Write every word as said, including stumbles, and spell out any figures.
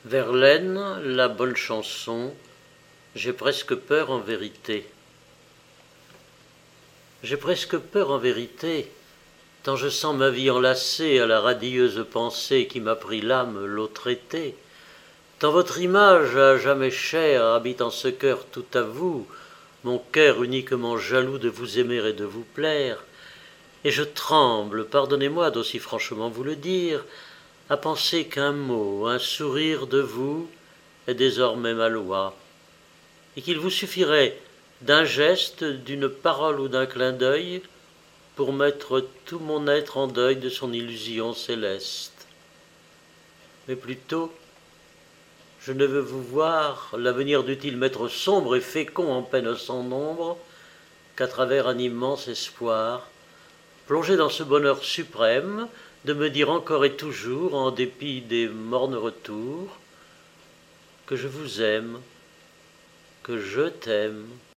Verlaine, la bonne chanson, j'ai presque peur en vérité. J'ai presque peur en vérité, tant je sens ma vie enlacée à la radieuse pensée qui m'a pris l'âme l'autre été. Tant votre image à jamais chère habite en ce cœur tout à vous, mon cœur uniquement jaloux de vous aimer et de vous plaire. Et je tremble, pardonnez-moi d'aussi franchement vous le dire, à penser qu'un mot, un sourire de vous est désormais ma loi, et qu'il vous suffirait d'un geste, d'une parole ou d'un clin d'œil pour mettre tout mon être en deuil de son illusion céleste. Mais plutôt, je ne veux vous voir, l'avenir dût-il m'être sombre et fécond en peine sans nombre, qu'à travers un immense espoir, plongé dans ce bonheur suprême, de me dire encore et toujours, en dépit des mornes retours, que je vous aime, que je t'aime.